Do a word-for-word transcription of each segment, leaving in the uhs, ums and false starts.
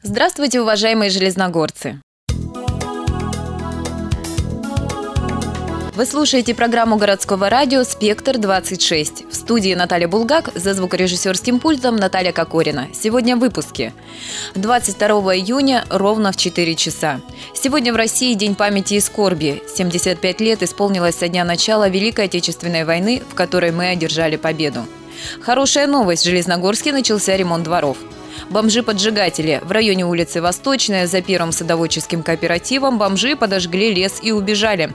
Здравствуйте, уважаемые железногорцы! Вы слушаете программу городского радио «Спектр двадцать шесть». В студии Наталья Булгак, за звукорежиссерским пультом Наталья Кокорина. Сегодня в выпуске. двадцать второго июня ровно в четыре часа. Сегодня в России День памяти и скорби. семьдесят пять лет исполнилось со дня начала Великой Отечественной войны, в которой мы одержали победу. Хорошая новость. В Железногорске начался ремонт дворов. Бомжи-поджигатели. В районе улицы Восточная за первым садоводческим кооперативом бомжи подожгли лес и убежали.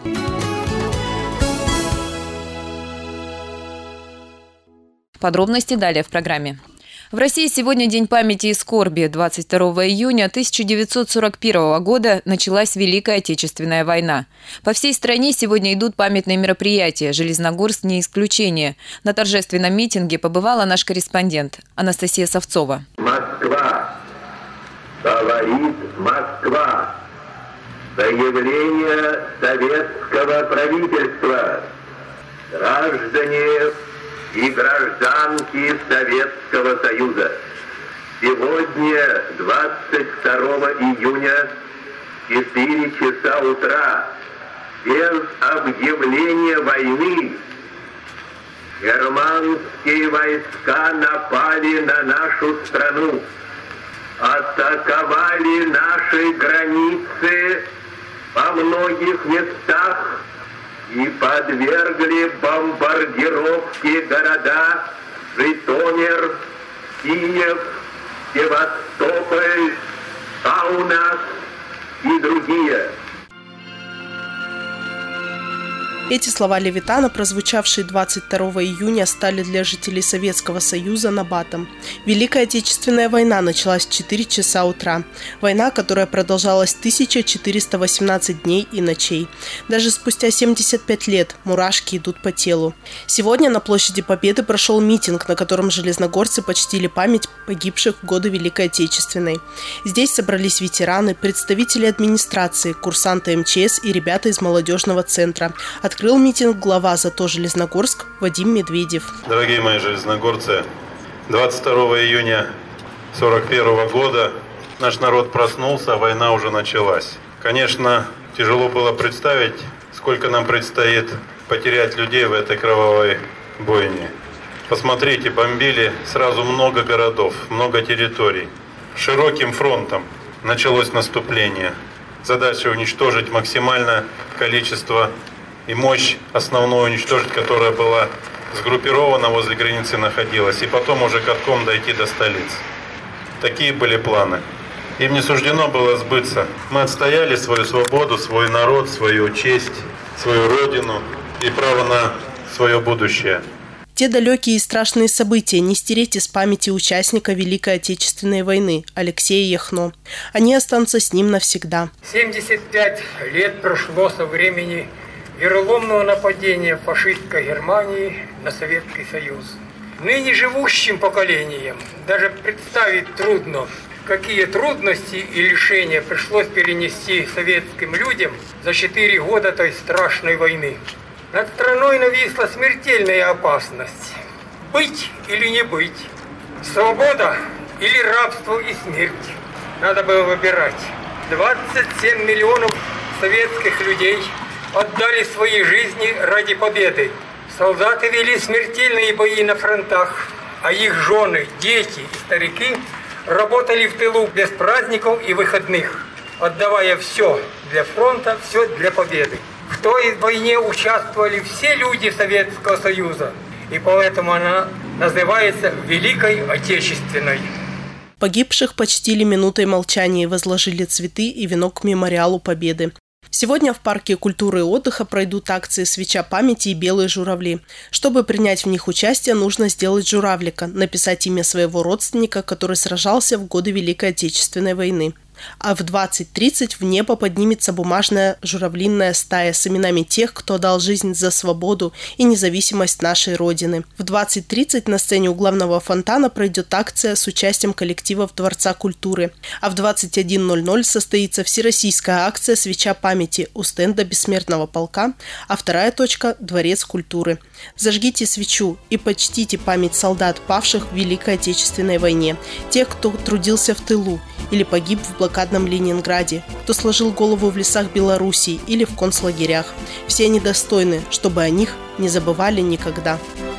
Подробности далее в программе. В России сегодня День памяти и скорби. двадцать второго июня тысяча девятьсот сорок первого года началась Великая Отечественная война. По всей стране сегодня идут памятные мероприятия. Железногорск не исключение. На торжественном митинге побывала наш корреспондент Анастасия Савцова. Москва. Говорит Москва. Заявление советского правительства. Граждане и гражданки Советского Союза. Сегодня, двадцать второго июня, четыре часа утра, без объявления войны, германские войска напали на нашу страну, атаковали наши границы во многих местах и подвергли бомбардировке города Житомир, Киев, Севастополь, Каунас и другие. Эти слова Левитана, прозвучавшие двадцать второго июня, стали для жителей Советского Союза набатом. Великая Отечественная война началась в четыре часа утра. Война, которая продолжалась тысяча четыреста восемнадцать дней и ночей. Даже спустя семьдесят пять лет мурашки идут по телу. Сегодня на площади Победы прошел митинг, на котором железногорцы почтили память погибших в годы Великой Отечественной. Здесь собрались ветераны, представители администрации, курсанты эм че эс и ребята из молодежного центра. Открыл митинг глава ЗАТО Железногорск Вадим Медведев. Дорогие мои железногорцы, двадцать второго июня сорок первого года наш народ проснулся, а война уже началась. Конечно, тяжело было представить, сколько нам предстоит потерять людей в этой кровавой бойне. Посмотрите, бомбили сразу много городов, много территорий. Широким фронтом началось наступление. Задача уничтожить максимальное количество и мощь основную уничтожить, которая была сгруппирована возле границы находилась, и потом уже катком дойти до столицы. Такие были планы. Им не суждено было сбыться. Мы отстояли свою свободу, свой народ, свою честь, свою родину и право на свое будущее. Те далекие и страшные события не стереть из памяти участника Великой Отечественной войны Алексея Яхно. Они останутся с ним навсегда. семьдесят пять лет прошло со времени вероломного нападения фашистской Германии на Советский Союз. Ныне живущим поколениям даже представить трудно, какие трудности и лишения пришлось перенести советским людям за четыре года той страшной войны. Над страной нависла смертельная опасность. Быть или не быть? Свобода или рабство и смерть? Надо было выбирать. двадцать семь миллионов советских людей отдали свои жизни ради победы. Солдаты вели смертельные бои на фронтах, а их жены, дети и старики работали в тылу без праздников и выходных, отдавая все для фронта, все для победы. В той войне участвовали все люди Советского Союза, и поэтому она называется Великой Отечественной. Погибших почтили минутой молчания и возложили цветы и венок к мемориалу Победы. Сегодня в парке культуры и отдыха пройдут акции «Свеча памяти» и «Белые журавли». Чтобы принять в них участие, нужно сделать журавлика, написать имя своего родственника, который сражался в годы Великой Отечественной войны. А в двадцать тридцать в небо поднимется бумажная журавлиная стая с именами тех, кто дал жизнь за свободу и независимость нашей Родины. В двадцать тридцать на сцене у главного фонтана пройдет акция с участием коллективов Дворца культуры. А в двадцать один ноль ноль состоится всероссийская акция «Свеча памяти» у стенда Бессмертного полка, а вторая точка – Дворец культуры. Зажгите свечу и почтите память солдат, павших в Великой Отечественной войне, тех, кто трудился в тылу, или погиб в блокадном Ленинграде, кто сложил голову в лесах Белоруссии или в концлагерях. Все они достойны, чтобы о них не забывали никогда.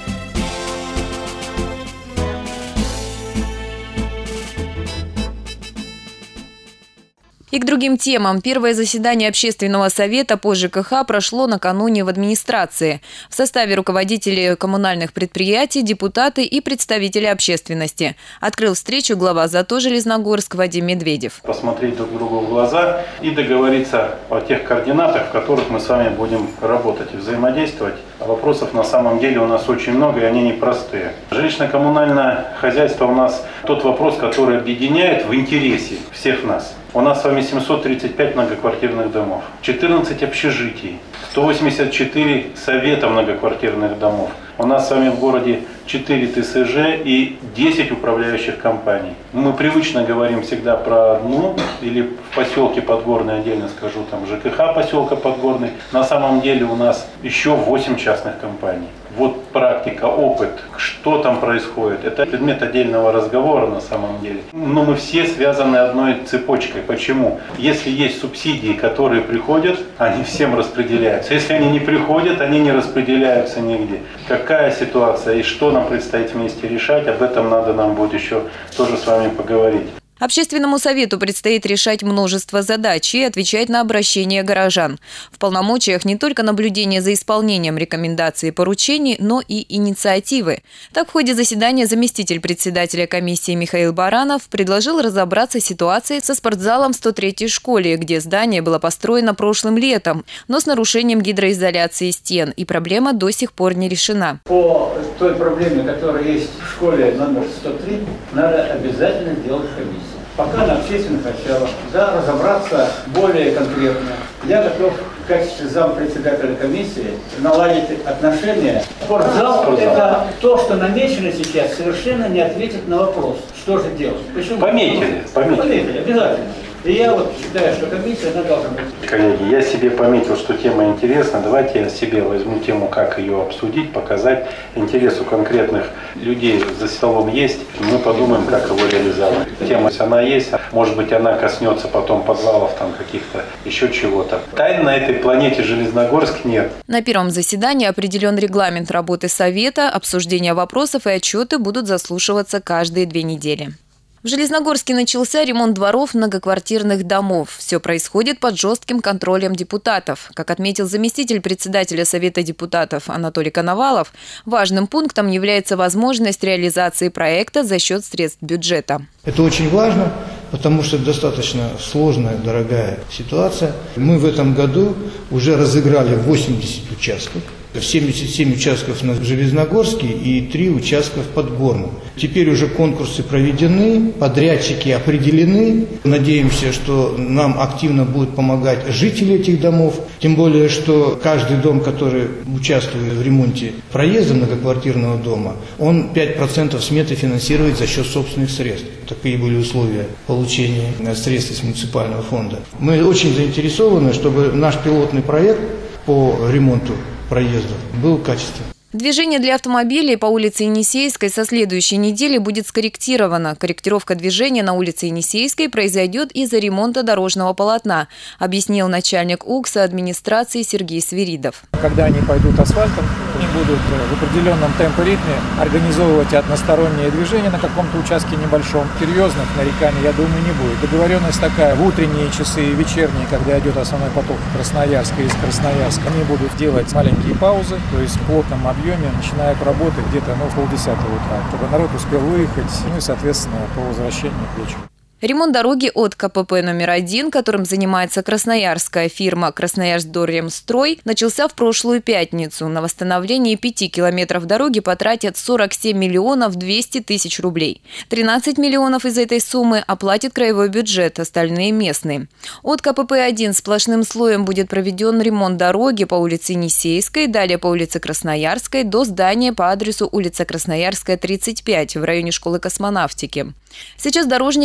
И к другим темам. Первое заседание Общественного совета по ЖКХ прошло накануне в администрации. В составе руководителей коммунальных предприятий, депутаты и представители общественности. Открыл встречу глава ЗАТО «Железногорск» Вадим Медведев. Посмотреть друг другу в глаза и договориться о тех координатах, в которых мы с вами будем работать и взаимодействовать. Вопросов на самом деле у нас очень много, и они непростые. Жилищно-коммунальное хозяйство у нас тот вопрос, который объединяет в интересе всех нас. У нас с вами семьсот тридцать пять многоквартирных домов, четырнадцать общежитий, сто восемьдесят четыре совета многоквартирных домов. У нас с вами в городе четыре Т С Ж и десять управляющих компаний. Мы привычно говорим всегда про одну, или в поселке Подгорный, отдельно скажу, там ЖКХ поселка Подгорный. На самом деле у нас еще восемь частных компаний. Вот практика, опыт, что там происходит, это предмет отдельного разговора на самом деле. Но мы все связаны одной цепочкой. Почему? Если есть субсидии, которые приходят, они всем распределяются. Если они не приходят, они не распределяются нигде. Какая ситуация и что нам предстоит вместе решать, об этом надо нам будет еще тоже с вами поговорить. Общественному совету предстоит решать множество задач и отвечать на обращения горожан. В полномочиях не только наблюдение за исполнением рекомендаций и поручений, но и инициативы. Так, в ходе заседания заместитель председателя комиссии Михаил Баранов предложил разобраться с ситуацией со спортзалом в сто третьей школе, где здание было построено прошлым летом, но с нарушением гидроизоляции стен, и проблема до сих пор не решена. По той проблеме, которая есть в школе номер сто три, надо обязательно сделать комиссию. Пока на общественных началах, да, разобраться более конкретно. Я готов в качестве зампредседателя комиссии наладить отношения. Спортзал – это то, что намечено сейчас, совершенно не ответит на вопрос, что же делать. Почему? Пометили, пометили. Пометили, обязательно. И я вот считаю, что комиссия, она должна быть. Коллеги, я себе пометил, что тема интересна. Давайте я себе возьму тему, как ее обсудить, показать. Интерес у конкретных людей за столом есть. Мы подумаем, как его реализовать. Тема, если она есть, может быть, она коснется потом подвалов, там каких-то еще чего-то. Тайн на этой планете Железногорск нет. На первом заседании определен регламент работы Совета, обсуждение вопросов и отчеты будут заслушиваться каждые две недели. В Железногорске начался ремонт дворов многоквартирных домов. Все происходит под жестким контролем депутатов. Как отметил заместитель председателя Совета депутатов Анатолий Коновалов, важным пунктом является возможность реализации проекта за счет средств бюджета. Это очень важно, потому что достаточно сложная, дорогая ситуация. Мы в этом году уже разыграли восемьдесят участков. семьдесят семь участков на Железногорске и три участка в Подгорном. Теперь уже конкурсы проведены, подрядчики определены. Надеемся, что нам активно будут помогать жители этих домов. Тем более, что каждый дом, который участвует в ремонте проезда многоквартирного дома, он пять процентов сметы финансирует за счет собственных средств. Такие были условия получения средств из муниципального фонда. Мы очень заинтересованы, чтобы наш пилотный проект по ремонту проездов был качественным. Движение для автомобилей по улице Енисейской со следующей недели будет скорректировано. Корректировка движения на улице Енисейской произойдет из-за ремонта дорожного полотна, объяснил начальник УКСа администрации Сергей Свиридов. Когда они пойдут асфальтом, они будут в определенном темпоритме организовывать одностороннее движение на каком-то участке небольшом. Серьезных нареканий, я думаю, не будет. Договоренность такая: в утренние часы и вечерние, когда идет основной поток Красноярска и из Красноярска, они будут делать маленькие паузы, то есть в плотном объеме начинают работать где-то ну, в полдесятого утра, чтобы народ успел выехать, ну и, соответственно, по возвращению к вечеру. Ремонт дороги от Ка Пэ Пэ номер один, которым занимается красноярская фирма «Красноярсдорремстрой», начался в прошлую пятницу. На восстановление пяти километров дороги потратят сорок семь миллионов двести тысяч рублей. тринадцать миллионов из этой суммы оплатит краевой бюджет, остальные – местные. От Ка Пэ Пэ один сплошным слоем будет проведен ремонт дороги по улице Енисейской, далее по улице Красноярской до здания по адресу улица Красноярская, тридцать пять в районе школы космонавтики. Сейчас дорожники меняют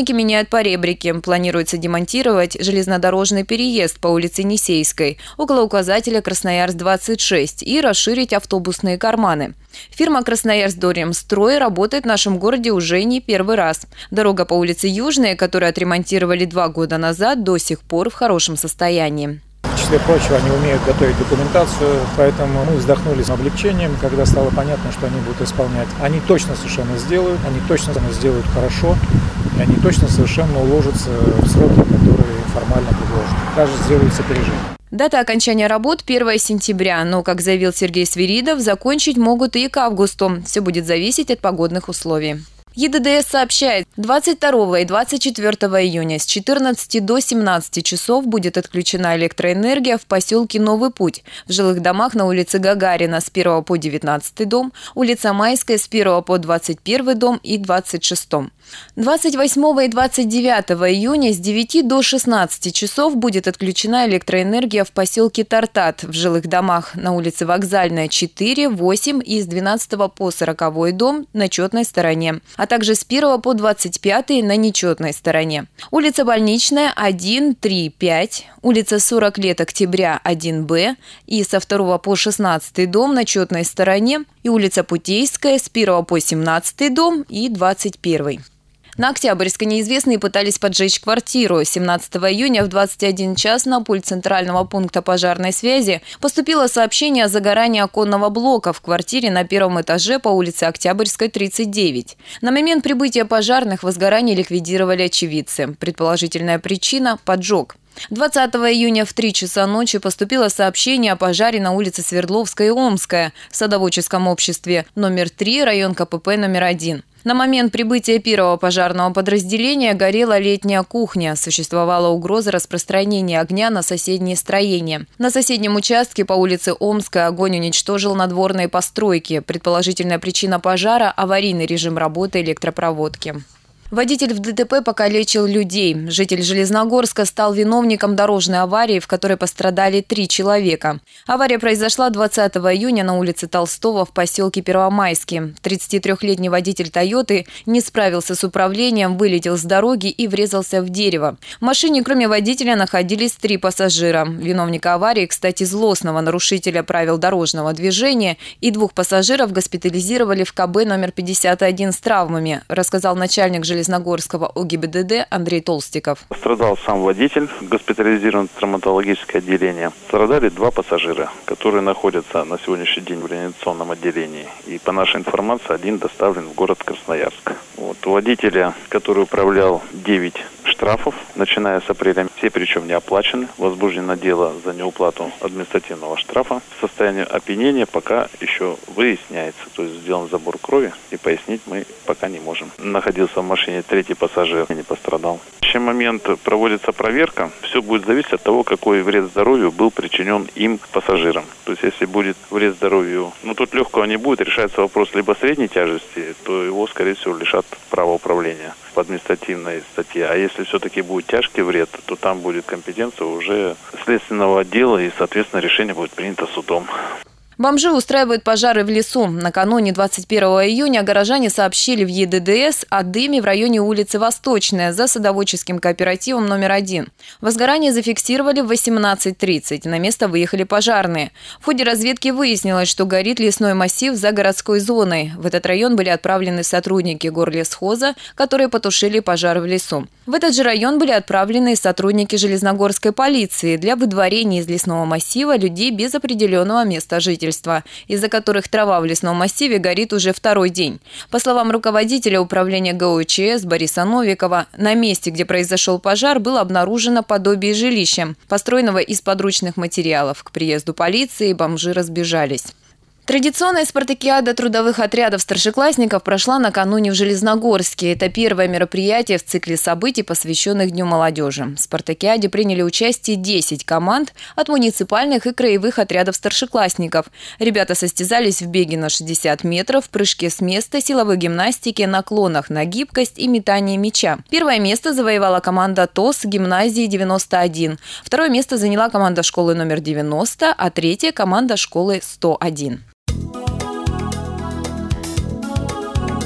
поребрики. Планируется демонтировать железнодорожный переезд по улице Несейской, около указателя Красноярск двадцать шесть, и расширить автобусные карманы. Фирма «Красноярск-Доремстрой» работает в нашем городе уже не первый раз. Дорога по улице Южная, которую отремонтировали два года назад, до сих пор в хорошем состоянии. В числе прочего, они умеют готовить документацию, поэтому мы вздохнули с облегчением, когда стало понятно, что они будут исполнять. Они точно совершенно сделают, они точно сделают хорошо, и они точно совершенно уложатся в сроки, которые формально предложены. Даже сделают с опережением. Дата окончания работ первое сентября, но, как заявил Сергей Свиридов, закончить могут и к августу. Все будет зависеть от погодных условий. ЕДДС сообщает, двадцать второго и двадцать четвёртого июня с четырнадцати до семнадцати часов будет отключена электроэнергия в поселке Новый Путь, в жилых домах на улице Гагарина с первого по девятнадцатый дом, улица Майская с первого по двадцать первый дом и двадцать шестом. двадцать восьмого и двадцать девятого июня с девяти до шестнадцати часов будет отключена электроэнергия в поселке Тартат, в жилых домах на улице Вокзальная четыре, восемь и с двенадцатого по сороковой дом на четной стороне, а также с первого по двадцать пятый на нечетной стороне. Улица Больничная один, три, пять, улица сорок лет октября один Б и со второго по шестнадцатый дом на четной стороне, и улица Путейская с первого по семнадцатый дом и двадцать первый. На Октябрьской неизвестные пытались поджечь квартиру. семнадцатого июня в двадцать один час на пульт Центрального пункта пожарной связи поступило сообщение о загорании оконного блока в квартире на первом этаже по улице Октябрьской, тридцать девять. На момент прибытия пожарных возгорание ликвидировали очевидцы. Предположительная причина – поджог. двадцатого июня в три часа ночи поступило сообщение о пожаре на улице Свердловская и Омская в садоводческом обществе номер три, район ка пэ пэ номер один. На момент прибытия первого пожарного подразделения горела летняя кухня. Существовала угроза распространения огня на соседние строения. На соседнем участке по улице Омская огонь уничтожил надворные постройки. Предположительная причина пожара – аварийный режим работы электропроводки. Водитель в дэ тэ пэ покалечил людей. Житель Железногорска стал виновником дорожной аварии, в которой пострадали три человека. Авария произошла двадцатого июня на улице Толстого в поселке Первомайский. тридцатитрёхлетний водитель «Тойоты» не справился с управлением, вылетел с дороги и врезался в дерево. В машине, кроме водителя, находились три пассажира. Виновника аварии, кстати, злостного нарушителя правил дорожного движения, и двух пассажиров госпитализировали в ка бэ номер пятьдесят один с травмами, рассказал начальник Железногорска. Железногорского о гэ бэ дэ дэ Андрей Толстиков. Пострадал сам водитель, госпитализирован в травматологическое отделение. Страдали два пассажира, которые находятся на сегодняшний день в реанимационном отделении. И по нашей информации, один доставлен в город Красноярск. Вот. У водителя, который управлял, девять штрафов, начиная с апреля. Все причем не оплачены. Возбуждено дело за неуплату административного штрафа. Состояние опьянения пока еще выясняется. То есть сделан забор крови, и пояснить мы пока не можем. Находился в машине третий пассажир, не пострадал. В настоящий момент проводится проверка. Все будет зависеть от того, какой вред здоровью был причинен им пассажирам. То есть если будет вред здоровью, ну тут легкого не будет, решается вопрос либо средней тяжести, то его, скорее всего, лишат права управления по административной статье. А если все-таки будет тяжкий вред, то там будет компетенция уже следственного отдела, и, соответственно, решение будет принято судом. Бомжи устраивают пожары в лесу. Накануне двадцать первого июня горожане сообщили в е дэ дэ эс о дыме в районе улицы Восточная за садоводческим кооперативом номер один. Возгорание зафиксировали в восемнадцать тридцать. На место выехали пожарные. В ходе разведки выяснилось, что горит лесной массив за городской зоной. В этот район были отправлены сотрудники горлесхоза, которые потушили пожар в лесу. В этот же район были отправлены сотрудники Железногорской полиции для выдворения из лесного массива людей без определенного места жительства, из-за которых трава в лесном массиве горит уже второй день. По словам руководителя управления гэ о че эс Бориса Новикова, на месте, где произошел пожар, было обнаружено подобие жилища, построенного из подручных материалов. К приезду полиции бомжи разбежались. Традиционная спартакиада трудовых отрядов старшеклассников прошла накануне в Железногорске. Это первое мероприятие в цикле событий, посвященных Дню молодежи. В спартакиаде приняли участие десять команд от муниципальных и краевых отрядов старшеклассников. Ребята состязались в беге на шестьдесят метров, прыжке с места, силовой гимнастике, наклонах на гибкость и метании мяча. Первое место завоевала команда ТОС гимназии девяносто один. Второе место заняла команда школы номер девяносто, а третье – команда школы сто один.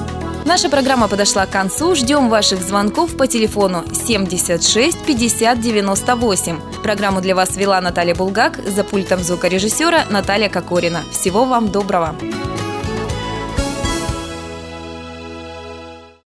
Наша программа подошла к концу. Ждем ваших звонков по телефону семьдесят шесть пятьдесят девяносто восемь. Программу для вас вела Наталья Булгак, за пультом звукорежиссера Наталья Кокорина. Всего вам доброго.